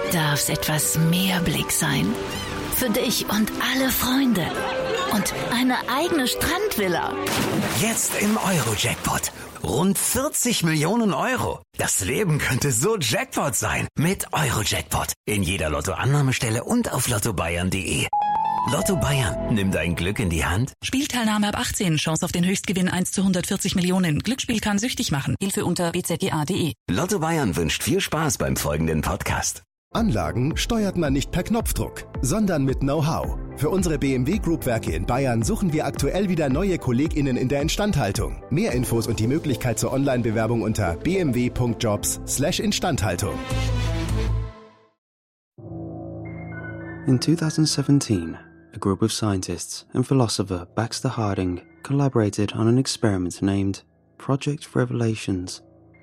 darf's etwas mehr Blick sein. Für dich und alle Freunde. Und eine eigene Strandvilla. Jetzt im Euro-Jackpot. Rund 40 Millionen Euro. Das Leben könnte so Jackpot sein. Mit Euro-Jackpot. In jeder Lottoannahmestelle und auf lottobayern.de. Lotto Bayern, nimm dein Glück in die Hand. Spielteilnahme ab 18, Chance auf den Höchstgewinn 1 zu 140 Millionen. Glücksspiel kann süchtig machen. Hilfe unter bzga.de. Lotto Bayern wünscht viel Spaß beim folgenden Podcast. Anlagen steuert man nicht per Knopfdruck, sondern mit Know-how. Für unsere BMW Group Werke in Bayern suchen wir aktuell wieder neue KollegInnen in der Instandhaltung. Mehr Infos und die Möglichkeit zur Online-Bewerbung unter bmw.jobs/Instandhaltung. In 2017, a group of scientists and philosopher Baxter Harding collaborated on an experiment named Project Revelations.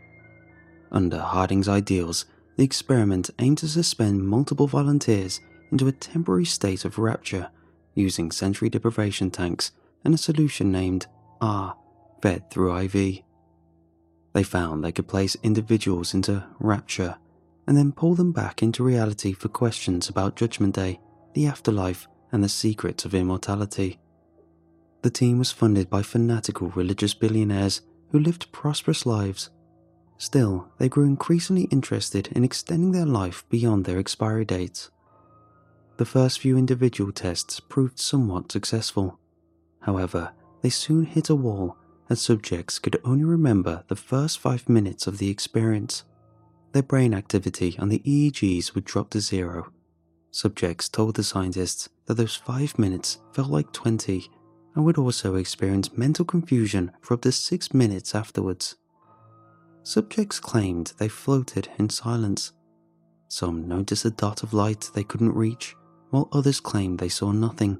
Under Harding's ideals, the experiment aimed to suspend multiple volunteers into a temporary state of rapture using sensory deprivation tanks and a solution named R, fed through IV. They found they could place individuals into rapture and then pull them back into reality for questions about Judgment Day, the afterlife, and the secrets of immortality. The team was funded by fanatical religious billionaires who lived prosperous lives. Still, they grew increasingly interested in extending their life beyond their expiry dates. The first few individual tests proved somewhat successful. However, they soon hit a wall as subjects could only remember the first 5 minutes of the experience. Their brain activity on the EEGs would drop to 0. Subjects told the scientists that those 5 minutes felt like 20 and would also experience mental confusion for up to 6 minutes afterwards. Subjects claimed they floated in silence. Some noticed a dot of light they couldn't reach, while others claimed they saw nothing.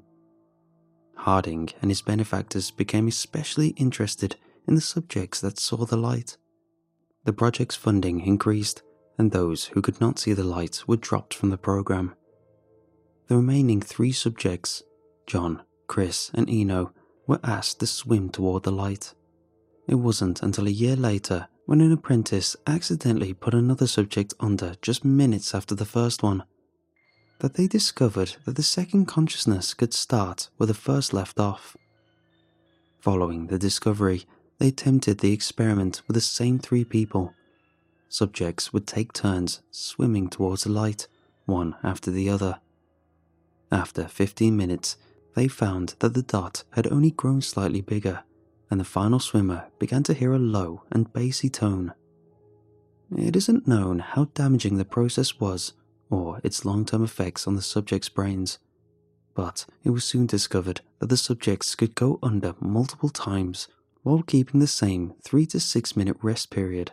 Harding and his benefactors became especially interested in the subjects that saw the light. The project's funding increased, and those who could not see the light were dropped from the program. The remaining 3 subjects, John, Chris, and Eno, were asked to swim toward the light. It wasn't until a year later, when an apprentice accidentally put another subject under just minutes after the first one, that they discovered that the second consciousness could start where the first left off. Following the discovery, they attempted the experiment with the same 3 people. Subjects would take turns swimming towards the light, one after the other. After 15 minutes, they found that the dot had only grown slightly bigger, and the final swimmer began to hear a low and bassy tone. It isn't known how damaging the process was or its long-term effects on the subjects' brains, but it was soon discovered that the subjects could go under multiple times while keeping the same 3 to 6 minute rest period.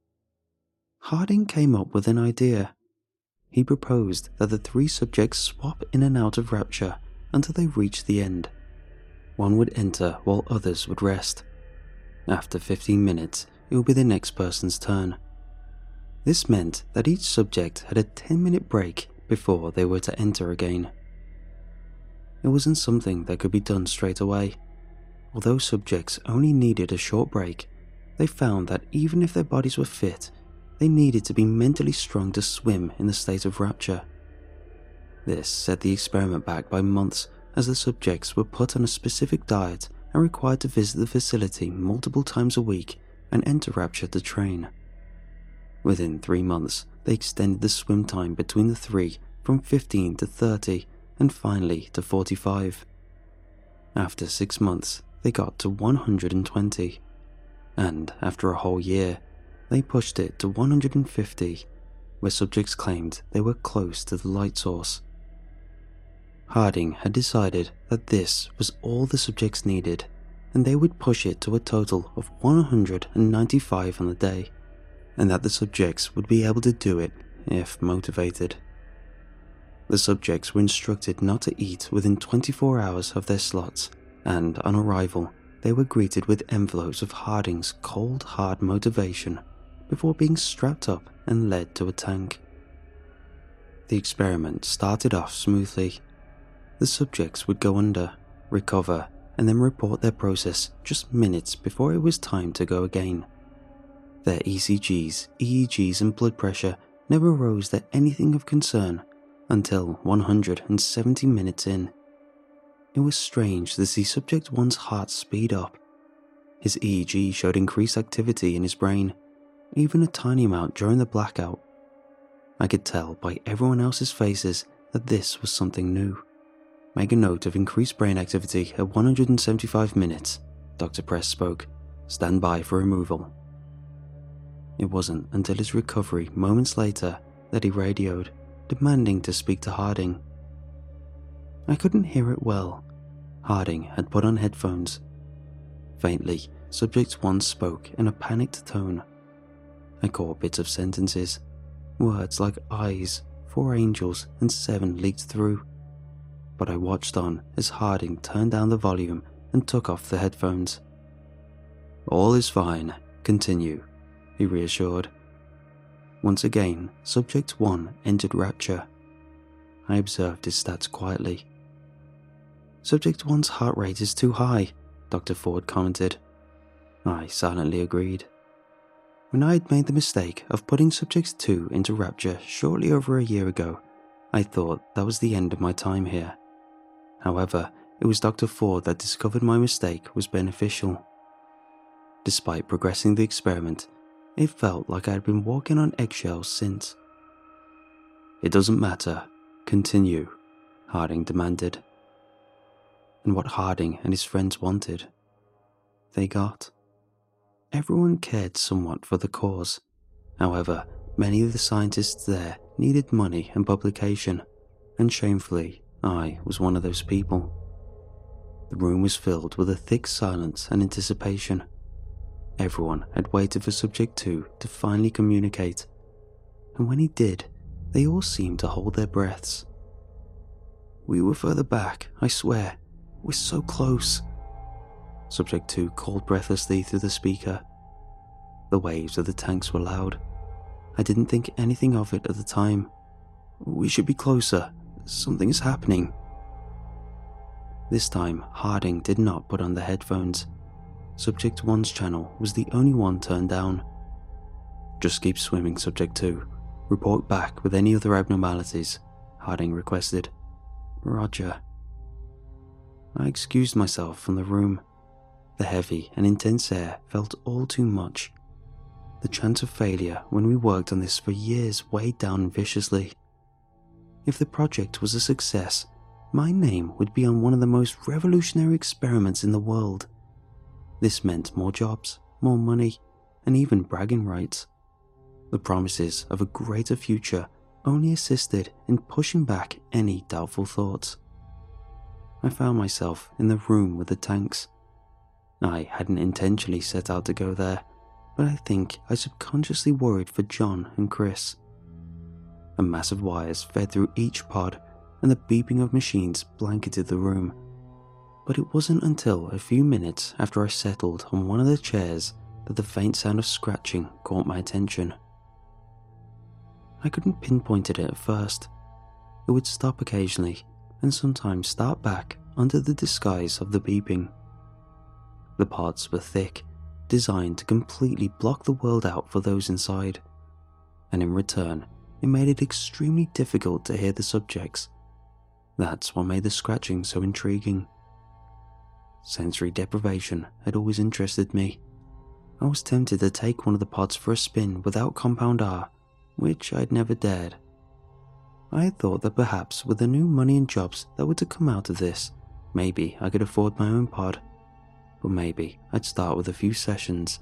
Harding came up with an idea. He proposed that the 3 subjects swap in and out of rapture until they reached the end. One would enter while others would rest. After 15 minutes, it would be the next person's turn. This meant that each subject had a 10-minute break before they were to enter again. It wasn't something that could be done straight away. Although subjects only needed a short break, they found that even if their bodies were fit, they needed to be mentally strong to swim in the state of rapture. This set the experiment back by months, as the subjects were put on a specific diet and required to visit the facility multiple times a week and enter rapture to train. Within 3 months, they extended the swim time between the 3 from 15 to 30 and finally to 45. After 6 months, they got to 120, and after a whole year, they pushed it to 150, where subjects claimed they were close to the light source. Harding had decided that this was all the subjects needed, and they would push it to a total of 195 on the day, and that the subjects would be able to do it if motivated. The subjects were instructed not to eat within 24 hours of their slots, and on arrival, they were greeted with envelopes of Harding's cold, hard motivation before being strapped up and led to a tank. The experiment started off smoothly. The subjects would go under, recover, and then report their process just minutes before it was time to go again. Their ECGs, EEGs, and blood pressure never rose to anything of concern until 170 minutes in. It was strange to see Subject 1's heart speed up. His EEG showed increased activity in his brain, even a tiny amount during the blackout. I could tell by everyone else's faces that this was something new. Make a note of increased brain activity at 175 minutes, Dr. Press spoke. Stand by for removal. It wasn't until his recovery moments later that he radioed, demanding to speak to Harding. I couldn't hear it well. Harding had put on headphones. Faintly, Subject 1 spoke in a panicked tone. I caught bits of sentences. Words like eyes, 4 angels, and 7 leaked through. But I watched on as Harding turned down the volume and took off the headphones. All is fine. Continue, he reassured. Once again, Subject 1 entered rapture. I observed his stats quietly. Subject 1's heart rate is too high, Dr. Ford commented. I silently agreed. When I had made the mistake of putting Subject 2 into rapture shortly over a year ago, I thought that was the end of my time here. However, it was Dr. Ford that discovered my mistake was beneficial. Despite progressing the experiment, it felt like I had been walking on eggshells since. It doesn't matter. Continue, Harding demanded. And what Harding and his friends wanted, they got. Everyone cared somewhat for the cause. However, many of the scientists there needed money and publication, and shamefully, I was one of those people. The room was filled with a thick silence and anticipation. Everyone had waited for Subject 2 to finally communicate, and when he did, they all seemed to hold their breaths. We were further back, I swear. We're so close. Subject 2 called breathlessly through the speaker. The waves of the tanks were loud. I didn't think anything of it at the time. We should be closer. Something is happening. This time, Harding did not put on the headphones. Subject 1's channel was the only one turned down. Just keep swimming, Subject 2. Report back with any other abnormalities, Harding requested. Roger. I excused myself from the room. The heavy and intense air felt all too much. The chance of failure when we worked on this for years weighed down viciously. If the project was a success, my name would be on one of the most revolutionary experiments in the world. This meant more jobs, more money, and even bragging rights. The promises of a greater future only assisted in pushing back any doubtful thoughts. I found myself in the room with the tanks. I hadn't intentionally set out to go there, but I think I subconsciously worried for John and Chris. A mass of wires fed through each pod, and the beeping of machines blanketed the room. But it wasn't until a few minutes after I settled on one of the chairs that the faint sound of scratching caught my attention. I couldn't pinpoint it at first. It would stop occasionally, and sometimes start back under the disguise of the beeping. The pods were thick, designed to completely block the world out for those inside, and in return, it made it extremely difficult to hear the subjects. That's what made the scratching so intriguing. Sensory deprivation had always interested me. I was tempted to take one of the pods for a spin without Compound R, which I'd never dared. I had thought that perhaps with the new money and jobs that were to come out of this, maybe I could afford my own pod. But maybe I'd start with a few sessions.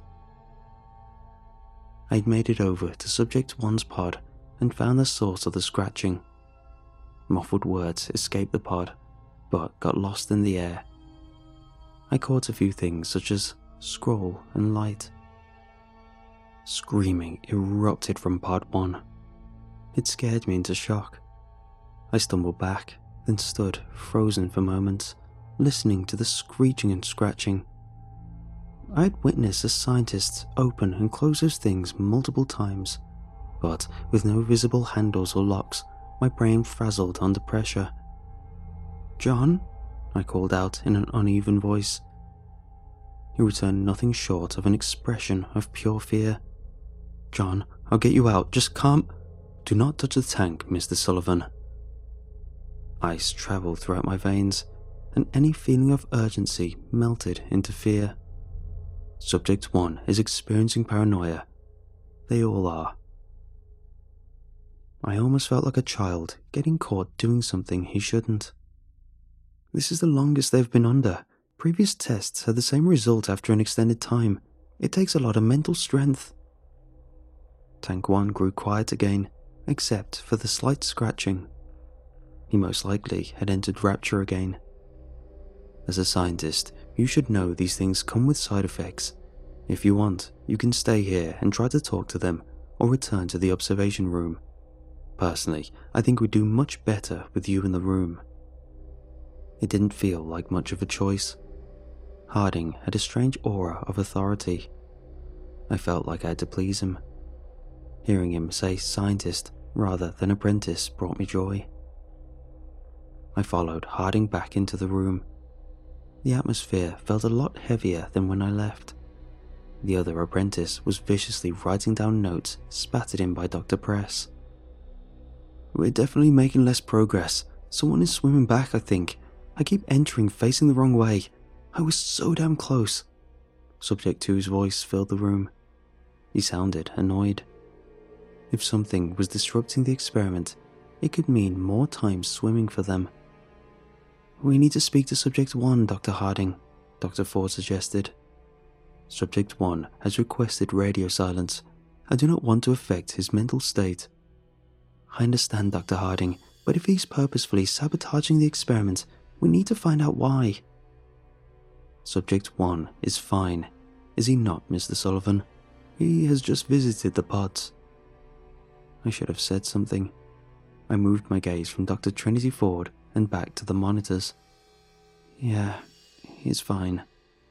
I'd made it over to Subject 1's pod and found the source of the scratching. Muffled words escaped the pod, but got lost in the air. I caught a few things such as scroll and light. Screaming erupted from pod 1. It scared me into shock. I stumbled back, then stood frozen for moments, listening to the screeching and scratching. I had witnessed the scientists open and close those things multiple times, but with no visible handles or locks, my brain frazzled under pressure. "John?" I called out in an uneven voice. He returned nothing short of an expression of pure fear. "John, I'll get you out, just calm..." "Do not touch the tank, Mr. Sullivan." Ice traveled throughout my veins, and any feeling of urgency melted into fear. Subject 1 is experiencing paranoia. They all are. I almost felt like a child getting caught doing something he shouldn't. This is the longest they've been under. Previous tests had the same result after an extended time. It takes a lot of mental strength. Tank 1 grew quiet again, except for the slight scratching. He most likely had entered rapture again. As a scientist, you should know these things come with side effects. If you want, you can stay here and try to talk to them, or return to the observation room. Personally, I think we'd do much better with you in the room. It didn't feel like much of a choice. Harding had a strange aura of authority. I felt like I had to please him. Hearing him say scientist rather than apprentice brought me joy. I followed Harding back into the room. The atmosphere felt a lot heavier than when I left. The other apprentice was viciously writing down notes spattered in by Dr. Press. "We're definitely making less progress. Someone is swimming back, I think. I keep entering facing the wrong way. I was so damn close." Subject 2's voice filled the room. He sounded annoyed. If something was disrupting the experiment, it could mean more time swimming for them. "We need to speak to Subject 1, Dr. Harding," Dr. Ford suggested. "Subject 1 has requested radio silence. I do not want to affect his mental state." "I understand, Dr. Harding, but if he's purposefully sabotaging the experiment, we need to find out why." "Subject 1 is fine, is he not, Mr. Sullivan? He has just visited the pods." I should have said something. I moved my gaze from Dr. Trinity Ford and back to the monitors. "Yeah, he's fine."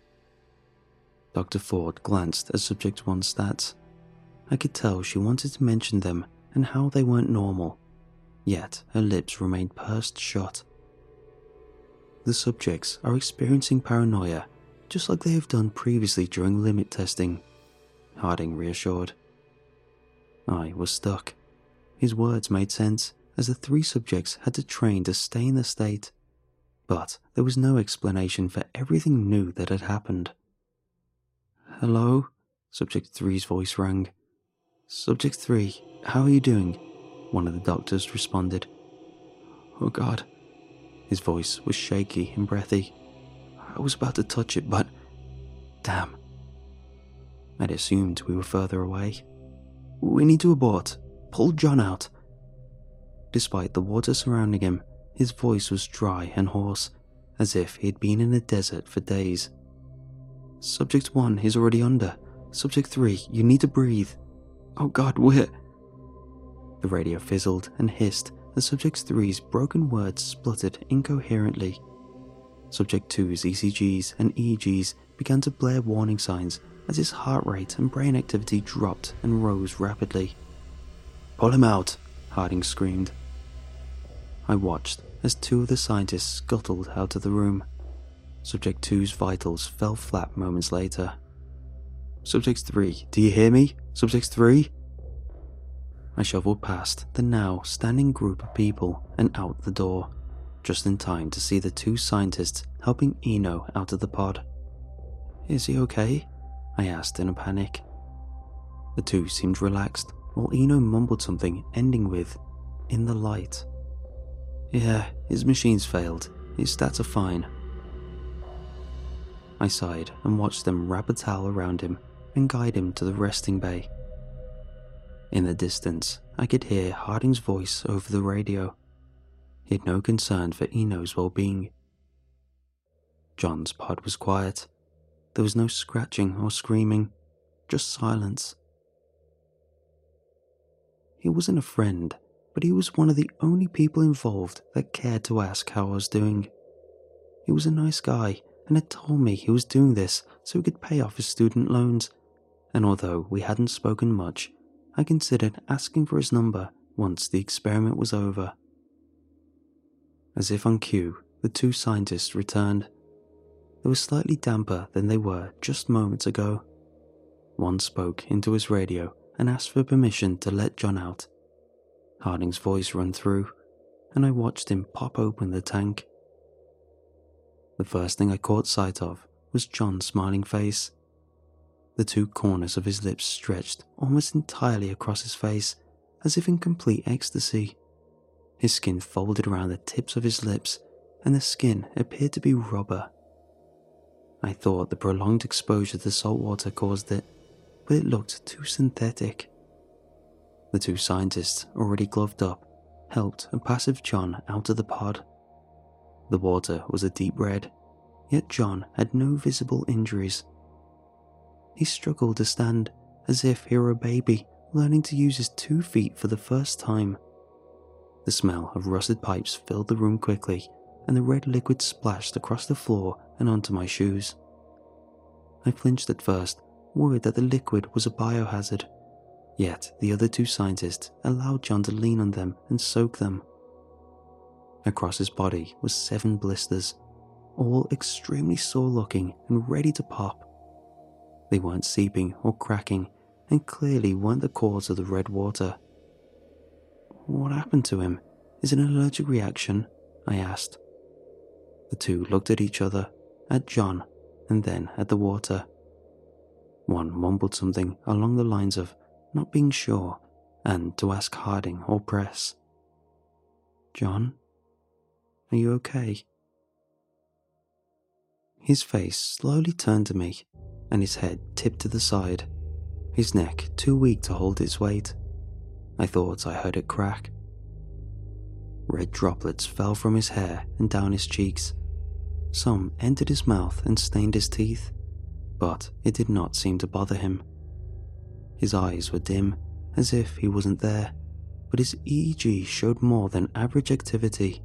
Dr. Ford glanced at Subject 1's stats. I could tell she wanted to mention them and how they weren't normal, yet her lips remained pursed shut. "The subjects are experiencing paranoia, just like they have done previously during limit testing," Harding reassured. I was stuck. His words made sense, as the 3 subjects had to train to stay in the state. But there was no explanation for everything new that had happened. "Hello?" Subject 3's voice rang. "Subject 3, how are you doing?" one of the doctors responded. "Oh God." His voice was shaky and breathy. "I was about to touch it, but... damn." I'd assumed we were further away. "We need to abort. Pull John out." Despite the water surrounding him, his voice was dry and hoarse, as if he had been in a desert for days. "Subject 1 is already under. Subject 3, you need to breathe." "Oh God, we're..." The radio fizzled and hissed as Subject 3's broken words spluttered incoherently. Subject 2's ECGs and EEGs began to blare warning signs as his heart rate and brain activity dropped and rose rapidly. "Pull him out," Harding screamed. I watched as 2 of the scientists scuttled out of the room. Subject 2's vitals fell flat moments later. "Subject 3, do you hear me? Subject 3? I shoveled past the now standing group of people and out the door, just in time to see the 2 scientists helping Eno out of the pod. "Is he okay?" I asked in a panic. The 2 seemed relaxed, while Eno mumbled something ending with, "in the light." "Yeah, his machine's failed. His stats are fine." I sighed and watched them wrap a towel around him and guide him to the resting bay. In the distance, I could hear Harding's voice over the radio. He had no concern for Eno's well-being. John's pod was quiet. There was no scratching or screaming, just silence. He wasn't a friend, but he was one of the only people involved that cared to ask how I was doing. He was a nice guy and had told me he was doing this so he could pay off his student loans, and although we hadn't spoken much, I considered asking for his number once the experiment was over. As if on cue, the 2 scientists returned. They were slightly damper than they were just moments ago. One spoke into his radio and asked for permission to let John out. Harding's voice run through, and I watched him pop open the tank. The first thing I caught sight of was John's smiling face. The two corners of his lips stretched almost entirely across his face, as if in complete ecstasy. His skin folded around the tips of his lips, and the skin appeared to be rubber. I thought the prolonged exposure to salt water caused it, but it looked too synthetic. The two scientists, already gloved up, helped a passive John out of the pod. The water was a deep red, yet John had no visible injuries. He struggled to stand, as if he were a baby learning to use his 2 feet for the first time. The smell of rusted pipes filled the room quickly, and the red liquid splashed across the floor and onto my shoes. I flinched at first, worried that the liquid was a biohazard, yet the other two scientists allowed John to lean on them and soak them. Across his body was 7 blisters, all extremely sore looking and ready to pop. They weren't seeping or cracking, and clearly weren't the cause of the red water. "What happened to him? Is it an allergic reaction?" I asked. The two looked at each other, at John, and then at the water. One mumbled something along the lines of not being sure and to ask Harding or Press. "John, are you okay?" His face slowly turned to me, and his head tipped to the side, his neck too weak to hold its weight. I thought I heard it crack. Red droplets fell from his hair and down his cheeks. Some entered his mouth and stained his teeth, but it did not seem to bother him. His eyes were dim, as if he wasn't there, but his EEG showed more than average activity.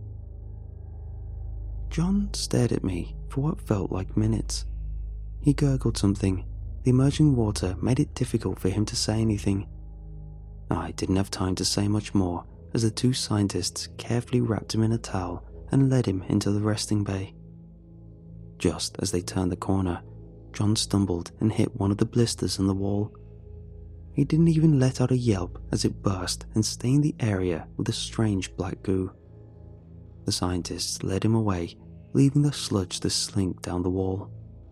John stared at me for what felt like minutes. He gurgled something. The emerging water made it difficult for him to say anything. I didn't have time to say much more, as the two scientists carefully wrapped him in a towel and led him into the resting bay. Just as they turned the corner, John stumbled and hit one of the blisters on the wall. He didn't even let out a yelp as it burst and stained the area with a strange black goo. The scientists led him away, leaving the sludge to slink down the wall.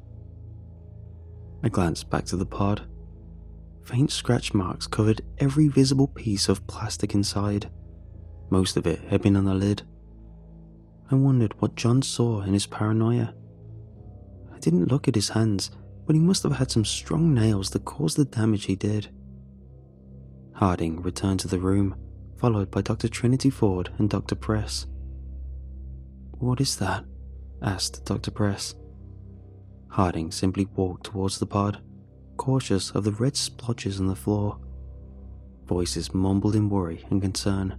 I glanced back to the pod. Faint scratch marks covered every visible piece of plastic inside. Most of it had been on the lid. I wondered what John saw in his paranoia. I didn't look at his hands, but he must have had some strong nails that caused the damage he did. Harding returned to the room, followed by Dr. Trinity Ford and Dr. Press. "What is that?" asked Dr. Press. Harding simply walked towards the pod, cautious of the red splotches on the floor. Voices mumbled in worry and concern.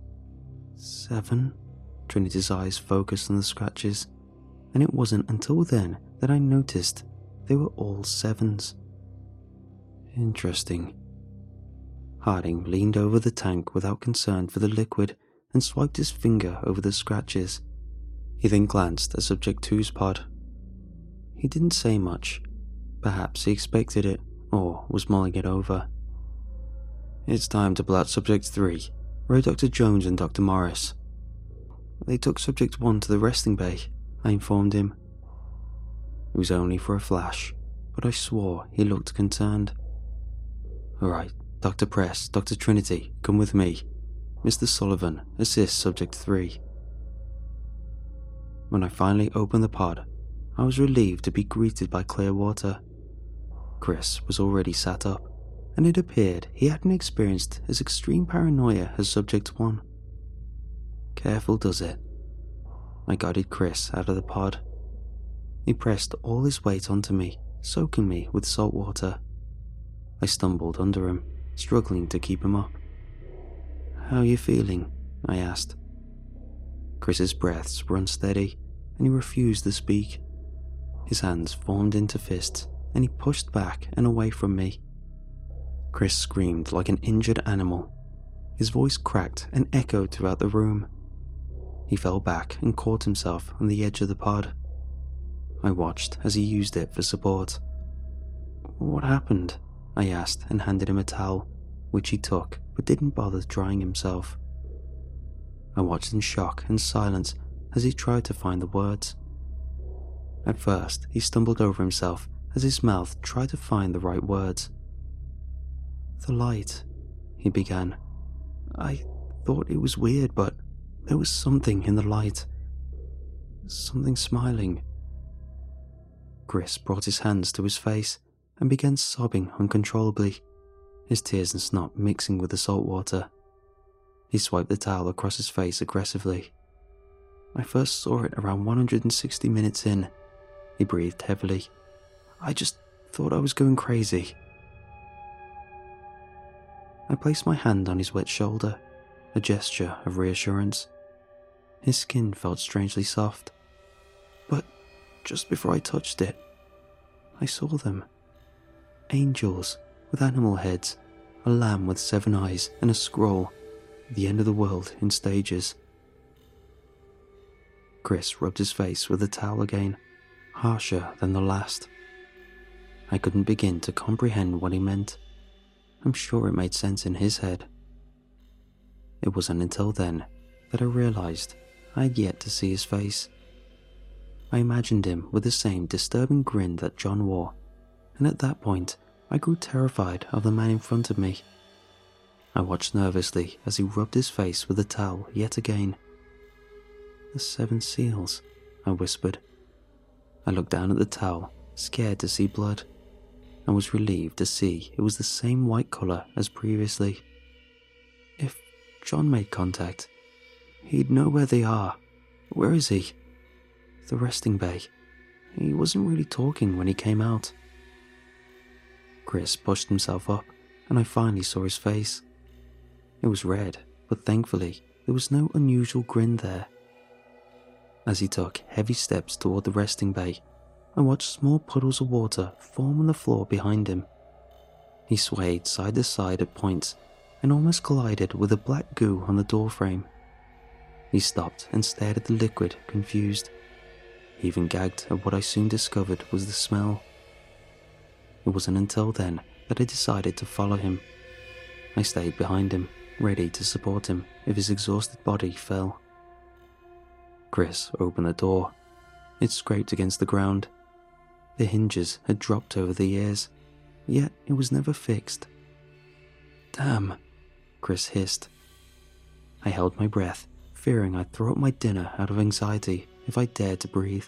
7? Trinity's eyes focused on the scratches, and it wasn't until then that I noticed they were all 7s. Interesting. Harding leaned over the tank without concern for the liquid and swiped his finger over the scratches. He then glanced at Subject 2's pod. He didn't say much. Perhaps he expected it, or was mulling it over. "It's time to pull out Subject 3, wrote Dr. Jones and Dr. Morris. They took Subject 1 to the resting bay," I informed him. It was only for a flash, but I swore he looked concerned. "Alright, Dr. Press, Dr. Trinity, come with me. Mr. Sullivan, assist Subject 3. When I finally opened the pod, I was relieved to be greeted by clear water. Chris was already sat up, and it appeared he hadn't experienced as extreme paranoia as Subject 1. Careful does it. I guided Chris out of the pod. He pressed all his weight onto me, soaking me with salt water. I stumbled under him, struggling to keep him up. "How are you feeling?" I asked. Chris's breaths were unsteady, and he refused to speak. His hands formed into fists, and he pushed back and away from me. Chris screamed like an injured animal. His voice cracked and echoed throughout the room. He fell back and caught himself on the edge of the pod. I watched as he used it for support. "What happened?" I asked and handed him a towel. which he took but didn't bother drying himself. I watched in shock and silence as he tried to find the words. At first, he stumbled over himself as his mouth tried to find the right words. "The light," he began. "I thought it was weird, but there was something in the light. Something smiling." Chris brought his hands to his face and began sobbing uncontrollably, his tears and snot mixing with the salt water. He swiped the towel across his face aggressively. I first saw it around 160 minutes in. He breathed heavily. "I just thought I was going crazy." I placed my hand on his wet shoulder, a gesture of reassurance. His skin felt strangely soft. But just before I touched it, I saw them. Angels with animal heads, a lamb with 7 eyes, and a scroll, "The end of the world in stages." Chris rubbed his face with the towel again, harsher than the last. I couldn't begin to comprehend what he meant. I'm sure it made sense in his head. It wasn't until then that I realized I had yet to see his face. I imagined him with the same disturbing grin that John wore, and at that point I grew terrified of the man in front of me. I watched nervously as he rubbed his face with the towel yet again. "The 7 seals," I whispered. I looked down at the towel, scared to see blood, and was relieved to see it was the same white colour as previously. If John made contact, he'd know where they are. Where is he? The resting bay. He wasn't really talking when he came out. Chris pushed himself up, and I finally saw his face. It was red, but thankfully there was no unusual grin there. As he took heavy steps toward the resting bay, I watched small puddles of water form on the floor behind him. He swayed side to side at points and almost collided with a black goo on the doorframe. He stopped and stared at the liquid, confused. He even gagged at what I soon discovered was the smell. It wasn't until then that I decided to follow him. I stayed behind him, ready to support him if his exhausted body fell. Chris opened the door. It scraped against the ground. The hinges had dropped over the years, yet it was never fixed. "Damn," Chris hissed. I held my breath, fearing I'd throw up my dinner out of anxiety if I dared to breathe.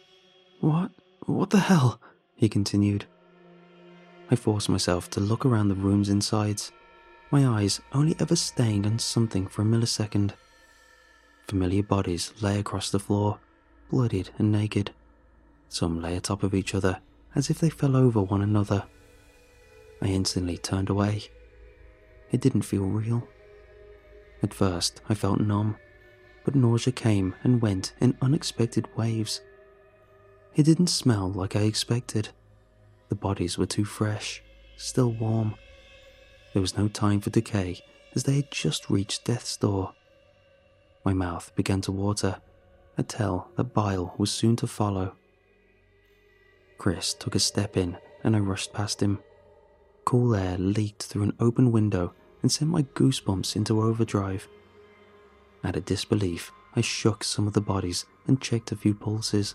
What the hell?" he continued. I forced myself to look around the room's insides, my eyes only ever staying on something for a millisecond. Familiar bodies lay across the floor, bloodied and naked. Some lay atop of each other, as if they fell over one another. I instantly turned away. It didn't feel real. At first, I felt numb, but nausea came and went in unexpected waves. It didn't smell like I expected. The bodies were too fresh, still warm. There was no time for decay, as they had just reached death's door. My mouth began to water, a tell that bile was soon to follow. Chris took a step in, and I rushed past him. Cool air leaked through an open window and sent my goosebumps into overdrive. Out of disbelief, I shook some of the bodies and checked a few pulses.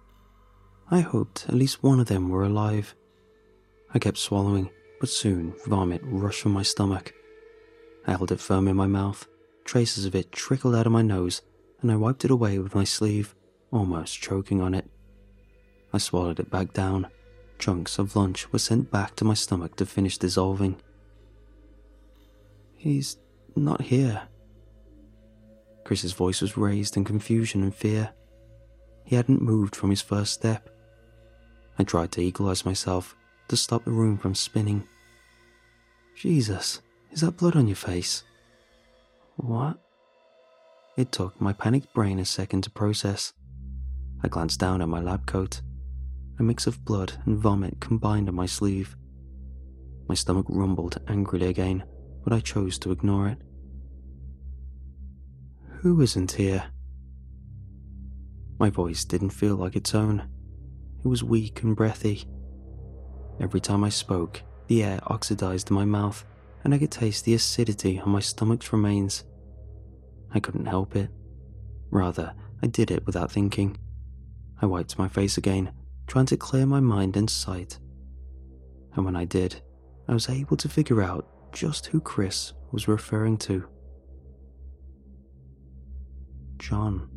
I hoped at least one of them were alive. I kept swallowing, but soon vomit rushed from my stomach. I held it firm in my mouth. Traces of it trickled out of my nose, and I wiped it away with my sleeve, almost choking on it. I swallowed it back down. Chunks of lunch were sent back to my stomach to finish dissolving. "He's not here." Chris's voice was raised in confusion and fear. He hadn't moved from his first step. I tried to equalize myself, to stop the room from spinning. "Jesus, is that blood on your face?" "What?" It took my panicked brain a second to process. I glanced down at my lab coat. A mix of blood and vomit combined on my sleeve. My stomach rumbled angrily again, but I chose to ignore it. "Who isn't here?" My voice didn't feel like its own. It was weak and breathy. Every time I spoke, the air oxidized in my mouth, and I could taste the acidity on my stomach's remains. I couldn't help it. Rather, I did it without thinking. I wiped my face again, trying to clear my mind and sight. And when I did, I was able to figure out just who Chris was referring to. John.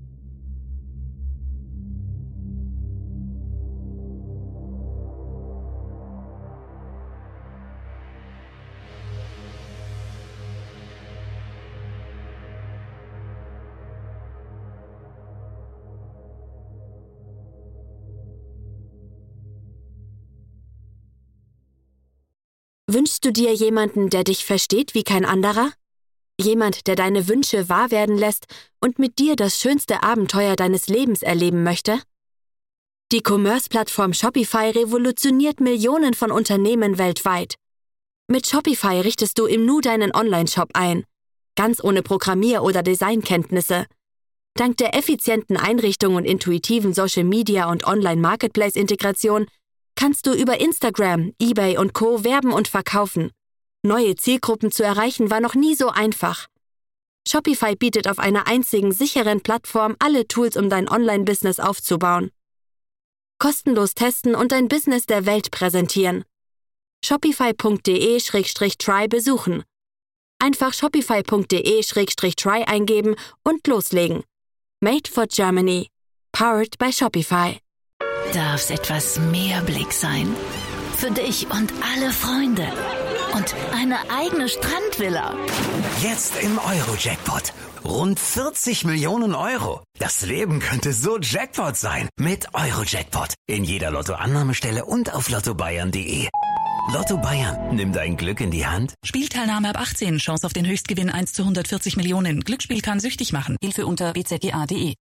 Wünschst du dir jemanden, der dich versteht wie kein anderer? Jemand, der deine Wünsche wahr werden lässt und mit dir das schönste Abenteuer deines Lebens erleben möchte? Die Commerce-Plattform Shopify revolutioniert Millionen von Unternehmen weltweit. Mit Shopify richtest du im Nu deinen Online-Shop ein, ganz ohne Programmier- oder Designkenntnisse. Dank der effizienten Einrichtung und intuitiven Social-Media- und Online-Marketplace-Integration kannst du über Instagram, eBay und Co. werben und verkaufen. Neue Zielgruppen zu erreichen war noch nie so einfach. Shopify bietet auf einer einzigen sicheren Plattform alle Tools, um dein Online-Business aufzubauen. Kostenlos testen und dein Business der Welt präsentieren. Shopify.de/try besuchen. Einfach Shopify.de/try eingeben und loslegen. Made for Germany. Powered by Shopify. Darf's etwas mehr Blick sein? Für dich und alle Freunde. Und eine eigene Strandvilla. Jetzt im Euro-Jackpot. Rund 40 Millionen Euro. Das Leben könnte so Jackpot sein. Mit Euro-Jackpot. In jeder Lottoannahmestelle und auf lottobayern.de. Lotto Bayern. Nimm dein Glück in die Hand. Spielteilnahme ab 18. Chance auf den Höchstgewinn 1 zu 140 Millionen. Glücksspiel kann süchtig machen. Hilfe unter bzga.de.